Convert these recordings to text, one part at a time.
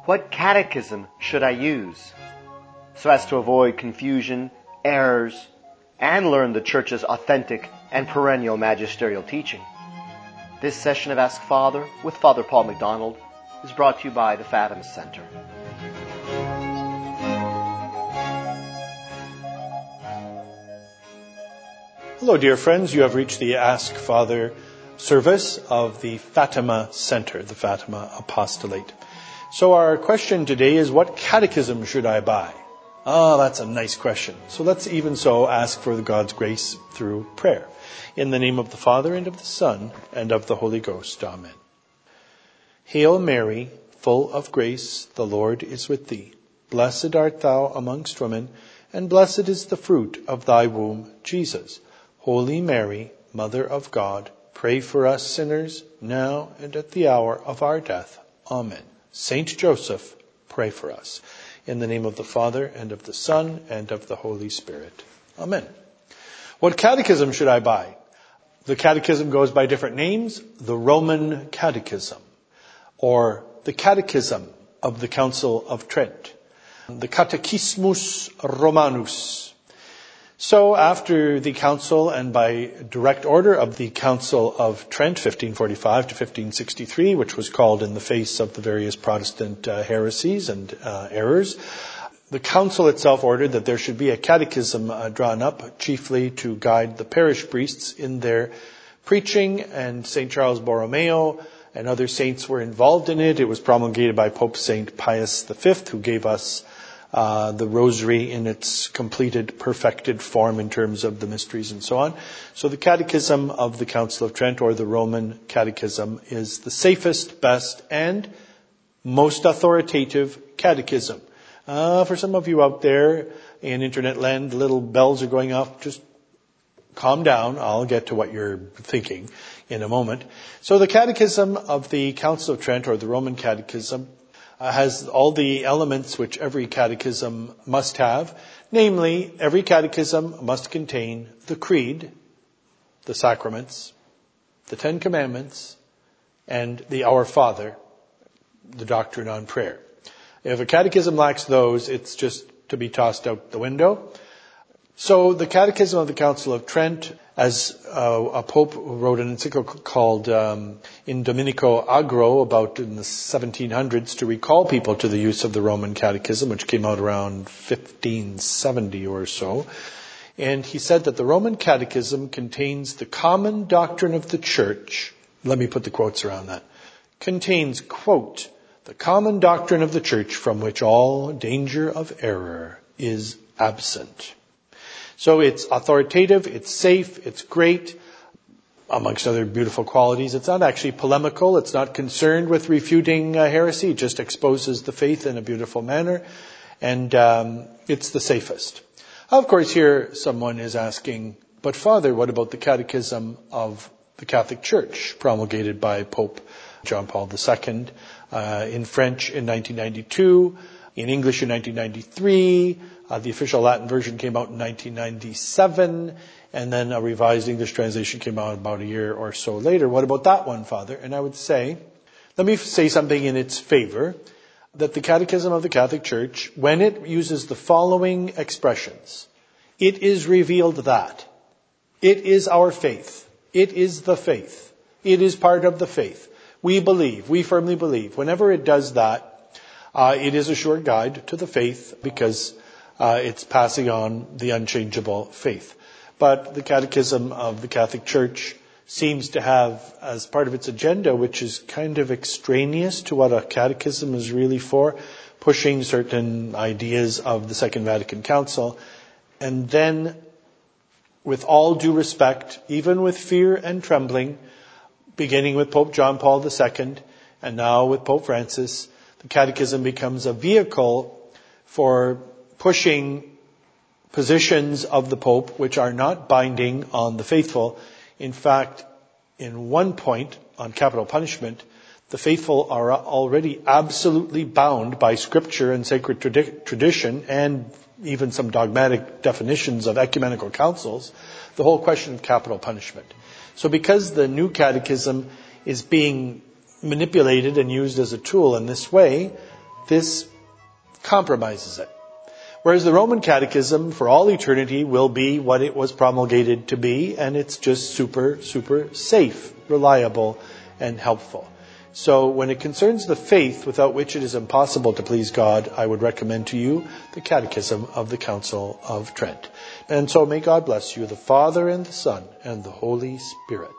What catechism should I use so as to avoid confusion, errors, and learn the Church's authentic and perennial magisterial teaching? This session of Ask Father with Father Paul McDonald is brought to you by the Fatima Center. Hello, dear friends. You have reached the Ask Father service of the Fatima Center, the Fatima Apostolate. So our question today is, what catechism should I buy? That's a nice question. So let's even so ask for God's grace through prayer. In the name of the Father, and of the Son, and of the Holy Ghost. Amen. Hail Mary, full of grace, the Lord is with thee. Blessed art thou amongst women, and blessed is the fruit of thy womb, Jesus. Holy Mary, Mother of God, pray for us sinners, now and at the hour of our death. Amen. Saint Joseph, pray for us. In the name of the Father, and of the Son, and of the Holy Spirit. Amen. What catechism should I buy? The catechism goes by different names. The Roman Catechism, or the Catechism of the Council of Trent, the Catechismus Romanus. So after the council, and by direct order of the Council of Trent, 1545 to 1563, which was called in the face of the various Protestant heresies and errors, the council itself ordered that there should be a catechism drawn up, chiefly to guide the parish priests in their preaching, and St. Charles Borromeo and other saints were involved in it. It was promulgated by Pope St. Pius V, who gave us the rosary in its completed, perfected form in terms of the mysteries and so on. So the Catechism of the Council of Trent, or the Roman Catechism, is the safest, best, and most authoritative catechism. For some of you out there in internet land, the little bells are going off. Just calm down. I'll get to what you're thinking in a moment. So the Catechism of the Council of Trent, or the Roman Catechism, has all the elements which every catechism must have. Namely, every catechism must contain the Creed, the sacraments, the Ten Commandments, and the Our Father, the doctrine on prayer. If a catechism lacks those, it's just to be tossed out the window. So the Catechism of the Council of Trent, as a pope wrote an encyclical called In Dominico Agro about in the 1700s to recall people to the use of the Roman Catechism, which came out around 1570 or so. And he said that the Roman Catechism contains the common doctrine of the Church. Let me put the quotes around that. Contains, quote, the common doctrine of the Church from which all danger of error is absent. So it's authoritative, it's safe, it's great, amongst other beautiful qualities. It's not actually polemical, it's not concerned with refuting heresy, it just exposes the faith in a beautiful manner, and it's the safest. Of course, here someone is asking, but Father, what about the Catechism of the Catholic Church, promulgated by Pope John Paul II in French in 1992, in English in 1993, the official Latin version came out in 1997, and then a revised English translation came out about a year or so later. What about that one, Father? And I would say, let me say something in its favor, that the Catechism of the Catholic Church, when it uses the following expressions, it is revealed that, it is our faith, it is the faith, it is part of the faith, we believe, we firmly believe. Whenever it does that, it is a sure guide to the faith, because it's passing on the unchangeable faith. But the Catechism of the Catholic Church seems to have, as part of its agenda, which is kind of extraneous to what a catechism is really for, pushing certain ideas of the Second Vatican Council. And then, with all due respect, even with fear and trembling, beginning with Pope John Paul II, and now with Pope Francis, the Catechism becomes a vehicle for pushing positions of the Pope which are not binding on the faithful. In fact, in one point on capital punishment, the faithful are already absolutely bound by Scripture and sacred tradition, and even some dogmatic definitions of ecumenical councils, the whole question of capital punishment. So because the new catechism is being manipulated and used as a tool in this way, This compromises it. Whereas the Roman Catechism, for all eternity, will be what it was promulgated to be, and it's just super safe, reliable, and helpful. So when it concerns the faith without which it is impossible to please God, I would recommend to you the Catechism of the Council of Trent. And so may God bless you, the Father and the Son and the Holy Spirit.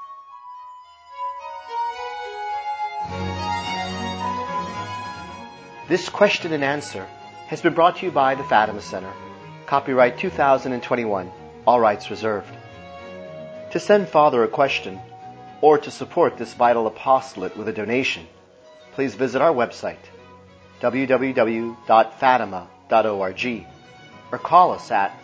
This question and answer has been brought to you by the Fatima Center. Copyright 2021. All rights reserved. To send Father a question or to support this vital apostolate with a donation, please visit our website, www.fatima.org, or call us at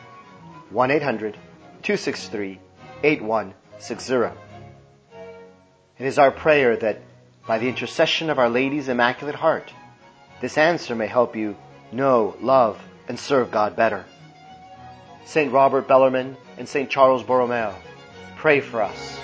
1-800-263-8160. It is our prayer that by the intercession of Our Lady's Immaculate Heart, this answer may help you know, love, and serve God better. St. Robert Bellarmine and St. Charles Borromeo, pray for us.